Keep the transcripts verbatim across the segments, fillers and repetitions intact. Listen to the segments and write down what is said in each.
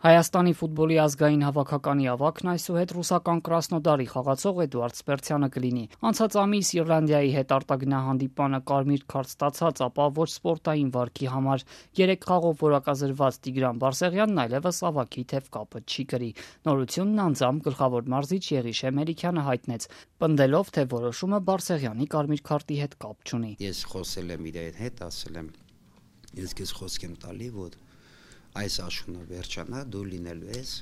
Հայաստանի ֆուտբոլի ազգային հավաքականի ավակն այսուհետ ռուսական Կրասնոդարի խաղացող Էդուարդ Սպերցյանը կլինի։ Անցած ամիս Իռլանդիայի հետ արտագնահանդիպանը կարմիր քարտ ստացած, ապա ոչ սպորտային վարքի համար երեք խաղով որակազրված Տիգրան Բարսեղյանն այլևս ավակի թև կապը չի կրի։ Նորությունն անձամբ գլխավոր մարզիչ Եղիշե Մելիքյանը հայտնեց, պնդելով, թե որոշումը Բարսեղյանի կարմիր քարտի հետ կապ չունի։ Ես խոսել եմ իր հետ, ասել եմ, ես քեզ խոսք եմ տալի, որ այս աշունը վերջանա, դու լինելու ես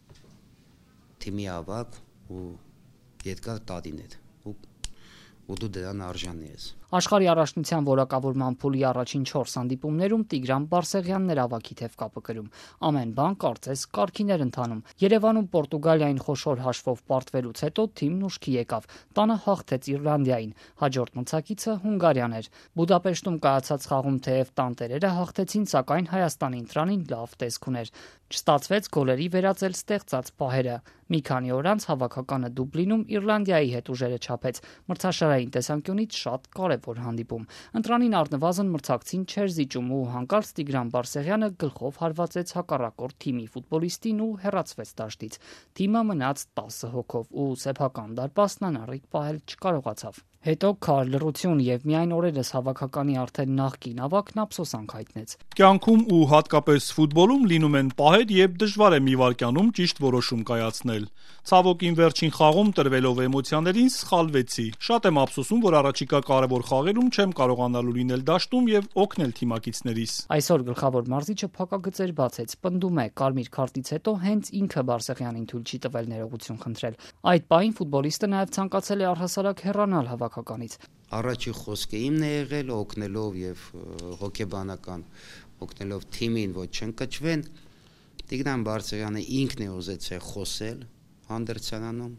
թիմի ավակ ու ետկա տատինեդ ու, ու դու դրան արժանի ես։ Աշխարհի առաջնության որակավորման փուլի առաջին չորս հանդիպումներում Տիգրան Բարսեղյանն էր ավակի թև կապը կրում։ Ամեն բան կարծես կարգին էր ընթանում։ Երևանում Պորտուգալիային խոշոր հաշվով պարտվելուց հետո թիմն ուշքի եկավ։ Տանը հաղթեց Իռլանդիային, հաջորդ մրցակիցը Հունգարիան էր։ Բուդապեշտում կայացած խաղում թեև տանտերերը հաղթեցին, սակայն Հայաստանի ընտրանին լավ տեսք ուներ։ Չստացվեց գոլերի վերածել ստեղծած պահերը։ Մի քանի օր անց հավաքականը Դուբլինում Իռլանդիայի հետ ուժերը չափեց։ Մրցաշարային տեսանկյունից շատ կարևոր հանդիպում։ Ընտրանին առնվազն մրցակցին չէր զիջում ու հանկարծ Տիգրան Բարսեղյանը գլխով հարվածեց հակառակորդ թիմի ֆուտբոլիստին ու հեռացվեց դաշտից։ Թիմը մնաց տասը հոգով ու սեփական դարպասն անառիկ պահել չկարողացավ։ Հետո քար լռություն եւ միայն օրերս հավաքականի արդեն նախկին ավակն ափսոսանք հայտնեց։ Կյանքում ու հատկապես ֆուտբոլում լինում են պահեր, երբ դժվար է մի վայրկյանում ճիշտ որոշում կայացնել։ Ցավոք իմ վերջին խաղում տրվելով էմոցիաներին սխալվեցի։ Շատ եմ ափսոսում, որ առաջիկա կարևոր խաղերում չեմ կարողանալու լինել դաշտում եւ օգնել թիմակիցներիս։ Այսօր գլխավոր մարզիչը փակագծեր բացեց, պնդում է, կարմիր քարտից հետո հենց ինքը Բարսեղյանին թույլ չի տվել ներողություն խնդրել։ Այդ պահին ֆուտբոլիստը նաեւ ցանկացել է առհասարակ հեռանալ հավաքականից։ Առաջի խոսքը իմն է եղել, օգնելով եւ հոգեբանական օգնելով թիմին, ոչ չընկճվեն։ Տիգրան Բարսեղյանը ինքն է ուզեցել խոսել հանդերձանանում,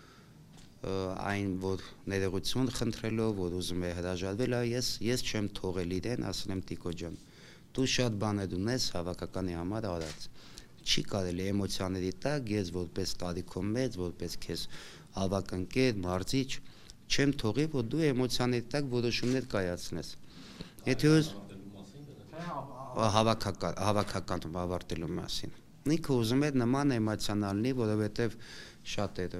այն որ ներողություն խնդրելով, որ ուզում է հրաժարվել, ես ես չեմ թողել իրեն, ասել եմ Տիկո ջան, դու շատ բաներ ունես հավաքականի համար արած։ Չի կարելի էմոցիաների տակ, ես որպես տարիքով մեծ, որպես քեզ ավակ ընկեր, մարզիչ, չեմ թողի, որ դու էմոցիաների տակ որոշումներ կայացնես։ Եթե հավաքական հավաքական ավարտելու մասին։ Ինքը ուզում էր նման էմոցիոնալ լինի, որովհետև շատ էր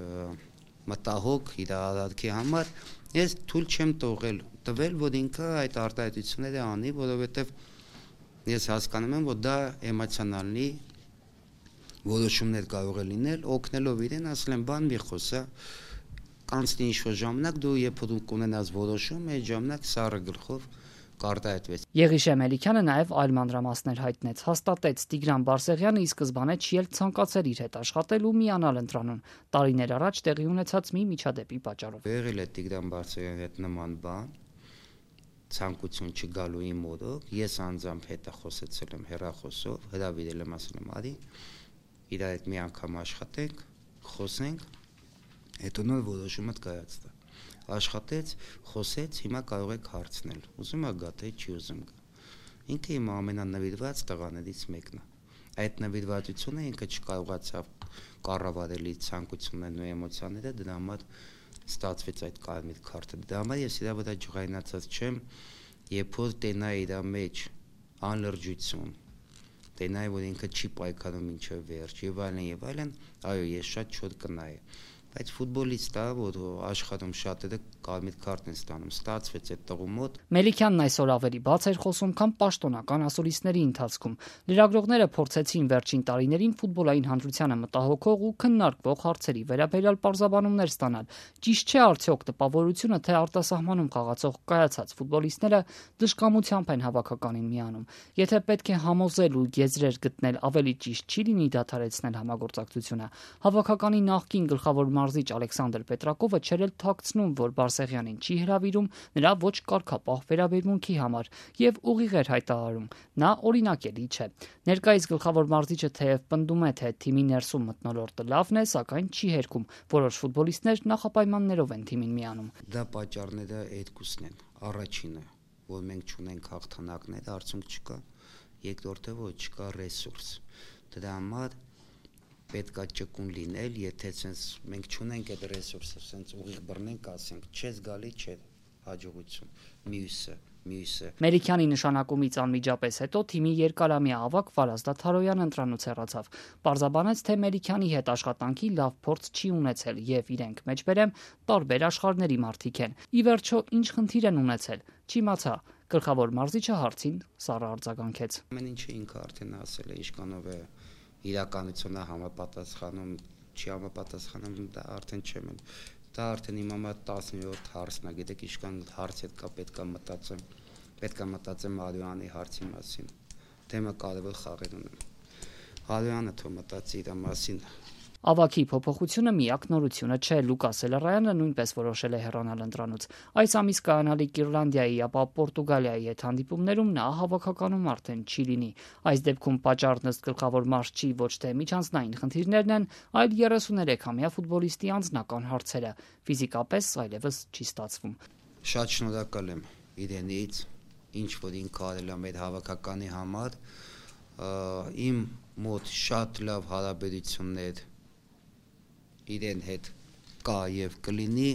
մտահոգ իր արարքի համար, ես թույլ չեմ տողել, տվել, որ ինքը այդ արտահայտությունները անի, որովհետև ես հասկանում եմ, որ դա էմոցիոնալի որոշումներ կարող է լինել, օգնելով իրեն, ասել եմ, բան մի խոսա, կանցնի ինչ-որ ժամանակ, դու երբ կունենաս որոշում, այդ ժամանակ սառը գլխով կարտահայտվեց։ Եղիշե Մելիքյանը նաև այլ մանրամասներ հայտնեց, հաստատեց Տիգրան Բարսեղյանը ի սկզբանե չի էլ ցանկացել իր հետ աշխատել ու միանալ ընտրանուն։ Տարիներ առաջ տեղի ունեցած մի միջադեպի պատճառով։ Եղել է Տիգրան Բարսեղյանի հետ նման բան, ցանկություն չգալու իմ մոդով, ես անձամբ հետը խոսեցել եմ հեռախոսով, հրավիրել եմ, ասել եմ, արի, իր հետ մի անգամ աշխատենք, խոսենք, հետո նոր որոշումը կայացվի։ Աշխատեց, խոսեց, հիմա կարող եք հարցնել։ Ուզում եք գա, թե չի ուզում գա։ Ինքը իմ ամենանվիրված տղաներից մեկն է։ Այդ նվիրվածությունը ինքը չկարողացավ կառավարել իր ցանկություններն ու էմոցիաները, դրա համար ստացվեց այդ կարմիր քարտը։ Դրա համար ես իր վրա ջղայնացած չեմ, երբ որ տենայի իր մեջ անլրջություն, տենայի, որ ինքը չի պայքարում մինչև վերջ, եւ այլն եւ այլն, այո, ես շատ չոր կնայի։ Բայց ֆուտբոլիստը, որ աշխարհում շատերը կարմիր քարտ են ստանում, ստացվեց այդ տղու մոտ։ Մելիքյանն այսօր ավելի բաց էր խոսում, քան պաշտոնական ասուլիսների ընթացքում։ Լրագրողները փորձեցին վերջին տարիներին ֆուտբոլային հանրությանը մտահոգող ու քննարկվող հարցերի վերաբերյալ պարզաբանումներ ստանալ։ Ճիշտ չէ արդյոք տպավորությունը, թե արտասահմանում խաղացող կայացած ֆուտբոլիստները դժկամությամբ են հավաքականին միանում։ Եթե պետք է համոզել ու եզրեր գտնել, ավելի ճիշտ չի լինի դադարեցնել համագործակցությունը։ Հավաքականի նախկին գլխավոր մարզիչ Ալեքսանդր Պետրակովը չէր էլ թաքցնում, որ Բարսեղյանին չի հրավիրում նրա ոչ կարգապահ վերաբերմունքի համար եւ ուղիղ էր հայտարարում։ Նա օրինակելի չէ։ Ներկայիս գլխավոր մարզիչը թեև պնդում է, թե թիմի ներսում մթնոլորտը լավն է, սակայն չի հերքում։ Որոշ ֆուտբոլիստներ նախապայմաններով են թիմին միանում։ Դա պատճառները երկուսն են։ Առաջինը, որ մենք չունենք հաղթանակներ, արդյունք չկա։ Երկրորդը, որ չկա ռեսուրս։ Դրա համար պետքա ճկուն լինել, եթե sense մենք չունենք այդ ռեսուրսը, sense ուղիղ բռնենք, ասենք, չես գալի, չէ։ հաջողություն, մյուսը մյուսը Մելիքյանի նշանակումից անմիջապես հետո թիմի երկարամյա ավագ Վարազդատ Թարոյանը ընտրանուց հեռացավ։ Պարզաբանեց, թե Մելիքյանի հետ աշխատանքի լավ փորձ չի ունեցել եւ իրենք մեջբերեմ տարբեր աշխարհների մարդիկ են։ Ի վերջո ինչ խնդիր են ունեցել։ Չիմացա։ Գլխավոր մարզիչը հարցին սառը արձագանքեց։ Ամեն ինչը ինքը արդեն ասել է, ինչքանով է իրականությունը համապատասխանում, չի համապատասխանում, դա արդեն չեմ։ Դա արդեն իմ համար տասնյոթ հարցն է, գիտեք, ինչքան հարց հետ կա, պետքա մտածեմ, պետքա մտածեմ Ալյանի հարցի մասին, թեմը կարևոր խաղեր ունեմ, Ալյանը թող մտածի իր մասին։ Ավագի փոփոխությունը միակ նորությունը չէ, Լուկաս Էլարայանը նույնպես որոշել է հեռանալ ընտրանուց։ Այս ամիս կայանալիք Իռլանդիայի, ապա Պորտուգալիայի հետ հանդիպումներում նա հավաքականում արդեն չի լինի։ Այս դեպքում պատճառն ըստ գլխավոր մարզչի ոչ թե միջանձնային խնդիրներն են, այլ երեսուներեքամյա ֆուտբոլիստի անձնական հարցերը։ Ֆիզիկապես այլևս չի ստացվում։ Շատ շնորհակալ եմ իրենից, ինչ որ ինքը արել է մեր հավաքականի համար, իմ մոտ շատ լավ հարաբերություններ իրեն հետ կա եւ կլինի,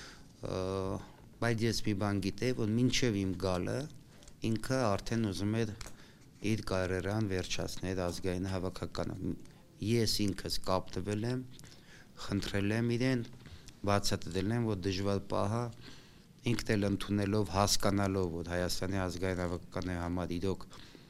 բայց ես մի բան գիտեի, որ մինչեւ իմ գալը ինքը արդեն ուզում էր իր կարիերան վերջացնել ազգային հավաքականը։ Ես ինքս կապտվել եմ, խնդրել եմ իրեն, բացատրել եմ, որ դժվար պահա ինքն էլ ընդունելով, հասկանալով, որ Հայաստանի ազգային հավաքականի համար իրոք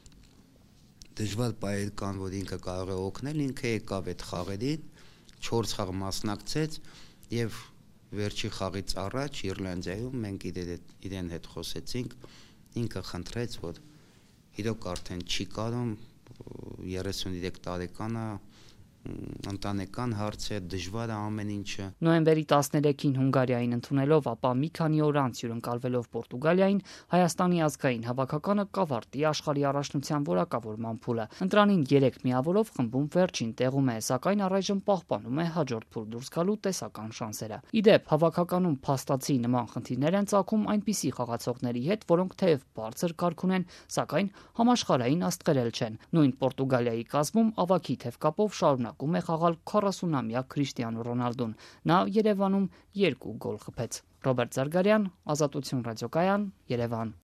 դժվար պահեր կան, որ ինքը կարող է օգնել, ինքը եկավ այդ խաղերին, չորս խաղ մասնակցեց եւ վերջի խաղից առաջ Իռլանդիայում մենք իրեն հետ խոսեցինք, ինքը խնդրեց, որ իրոք արդեն չի կարող, երեսուններեք տարեկան է, ընտանեկան հարց է, դժվար է ամեն ինչը։ Նոյեմբերի տասներեքին Հունգարիային ընդունելով, ապա մի քանի օր անց հյուրընկալվելով Պորտուգալիային, Հայաստանի ազգային հավաքականը կավարտի աշխարհի առաջնության որակավորման փուլը։ Ընտրանին երեք միավորով խմբում վերջին տեղում է, սակայն առայժմ պահպանում է հաջորդ փուլ դուրս գալու տեսական շանսերը։ Ի դեպ, հավաքականում փաստացի նման խնդիրներ են ծագում այնպիսի խաղացողների հետ, որոնք թեև բարձր կարգ ունեն, սակայն համաշխարհային աստղերել չեն։ Նույն Պորտուգալիայի կազմում ավագի թևկապով շարունակում է խաղալ քառասունամյա Քրիշտիանո Ռոնալդուն։ Նա Երևանում երկու գոլ խփեց։ Ռոբերտ Զարգարյան, Ազատություն ռադիոկայան, Երևան։